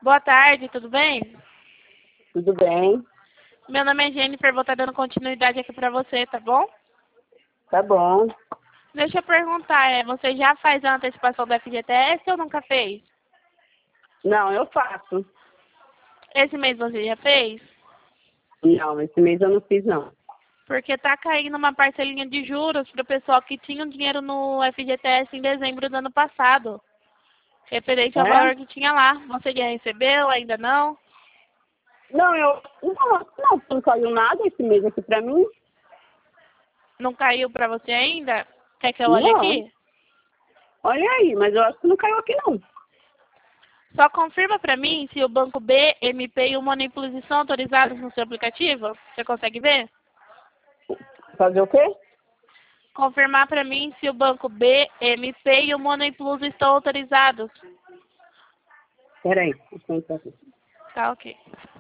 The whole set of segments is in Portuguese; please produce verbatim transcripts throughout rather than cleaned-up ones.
Boa tarde, tudo bem? Tudo bem? Meu nome é Jennifer, vou estar dando continuidade aqui pra você, tá bom? Tá bom. Deixa eu perguntar, é, você já faz a antecipação do F G T S ou nunca fez? Não, eu faço. Esse mês você já fez? Não, esse mês eu não fiz, não. Porque tá caindo uma parcelinha de juros pro pessoal que tinha um dinheiro no F G T S em dezembro do ano passado. Referente ao É? valor que tinha lá. Você já recebeu? Ainda não? Não, eu... Não, não, não caiu nada esse mês aqui pra mim. Não caiu pra você ainda? Quer que eu olhe Não. aqui? Olha aí, mas eu acho que não caiu aqui, não. Só confirma pra mim se o banco B, M P e o Moneyplus são autorizados no seu aplicativo. Você consegue ver? Fazer o quê? Confirmar pra mim se o banco B, M P e o Moneyplus estão autorizados. Peraí, deixa eu entrar aqui. Tá, ok.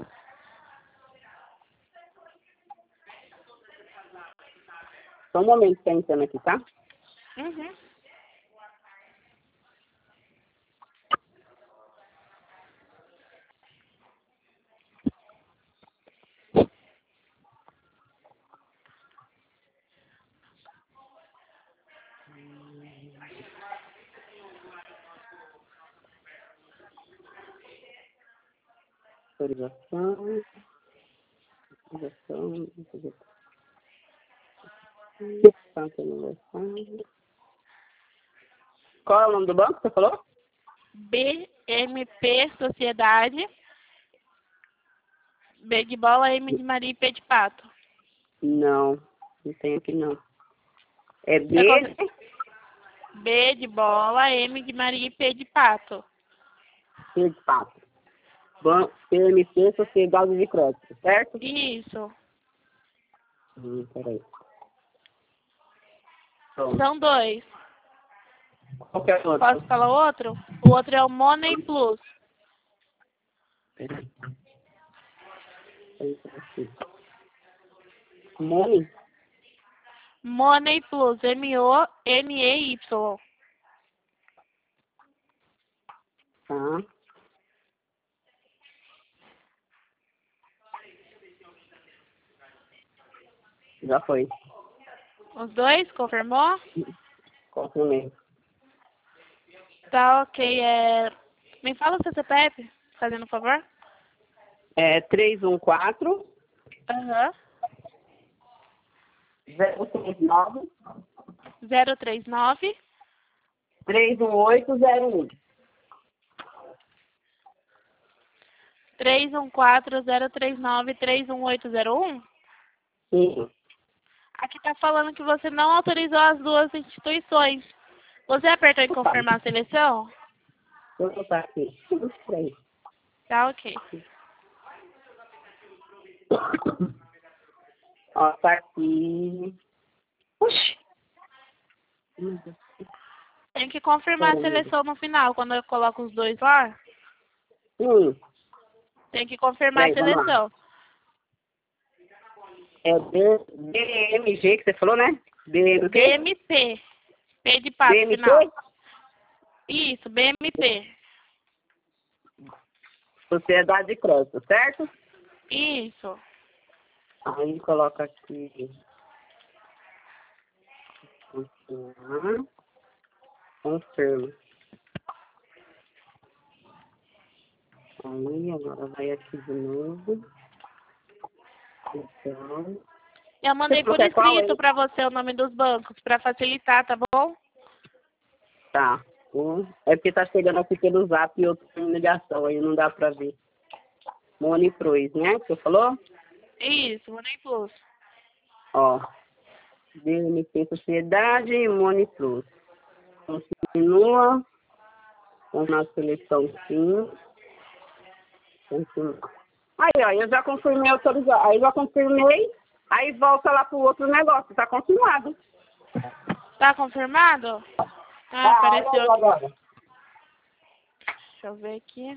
Só um momento que tá entrando aqui, tá? Uhum. Autorização. Autorização. Autorização. Qual é o nome do banco que você falou? B, M P, Sociedade. B de bola, M de Maria e P de pato. Não, não tem aqui, não. É B... Você consegue... B de bola, M de Maria e P de pato. C de pato. Banco P M C, Sociedade de Crédito, certo? Isso. Hum, peraí. São dois. Qual que é o outro? Posso falar o outro? O outro é o Money Plus. Peraí. Money? Money Plus, M O N E Y. Tá. Já foi. Os dois, confirmou? Confirmei. Tá, ok. É... Me fala o seu C P F, fazendo um favor. É três um quatro, Aham. zero três nove, zero três nove, três um oito zero um. três um quatro, zero três nove, três um oito zero um. Sim. Aqui tá falando que você não autorizou as duas instituições. Você apertou em confirmar a seleção? Vou botar aqui. Peraí. Tá, ok. Ó, tá aqui. Oxi. Tem que confirmar a seleção no final, quando eu coloco os dois lá. Hum. Tem que confirmar a Peraí, vamos lá. seleção. É B M G que você falou, né? B M B P? M P. P de pato B M P? final. Isso, B M P. Sociedade de Crédito, certo? Isso. Aí coloca aqui. Confirma. Confirma. Aí agora vai aqui de novo. Então. Eu mandei por Você qual escrito aí? pra você o nome dos bancos, pra facilitar, tá bom? Tá. Um, é porque tá chegando aqui pelo zap e outro em ligação, aí não dá pra ver. Money Plus, né? Que você falou? Isso, Money Plus. Ó. D M P Sociedade e Money Plus. Continua. Vamos na seleção sim. Continua. Aí, ó, eu já confirmei autorizar. Aí já confirmei. Aí volta lá pro outro negócio. Tá confirmado. Tá confirmado? Ah, Tá, apareceu olha aqui. agora. Deixa eu ver aqui.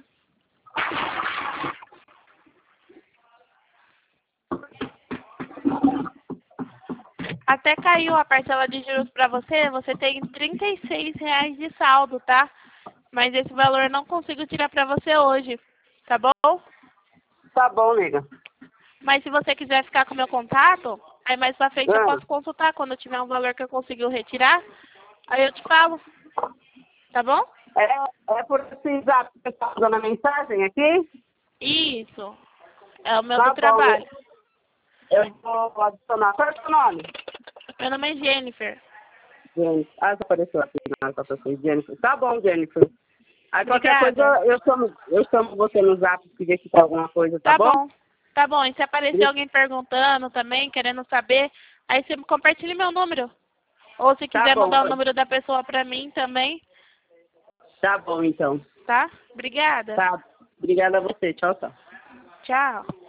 Até caiu a parcela de juros pra você, você tem trinta e seis reais de saldo, tá? Mas esse valor eu não consigo tirar pra você hoje. Tá bom? Tá bom, nega. Mas se você quiser ficar com o meu contato, aí mais pra frente Ah. eu posso consultar. Quando eu tiver um valor que eu consigo retirar, aí eu te falo. Tá bom? É, é por esse zap que você tá usando a mensagem aqui? Isso. É o meu Tá do bom, trabalho. Eu vou adicionar. Qual é o seu nome? Meu nome é Jennifer. Jennifer. Ah, apareceu aqui na sua pessoa. Jennifer. Tá bom, Jennifer. Aí qualquer Obrigada. coisa eu chamo, eu chamo você no zap se ver se tem alguma coisa, tá, Tá bom? bom. Tá bom. E se aparecer alguém perguntando também, querendo saber, aí você compartilha meu número. Ou se Tá quiser bom. mandar o número da pessoa pra mim também, Tá bom, então. tá? Obrigada. Tá. Obrigada a você. Tchau, tchau. Tchau.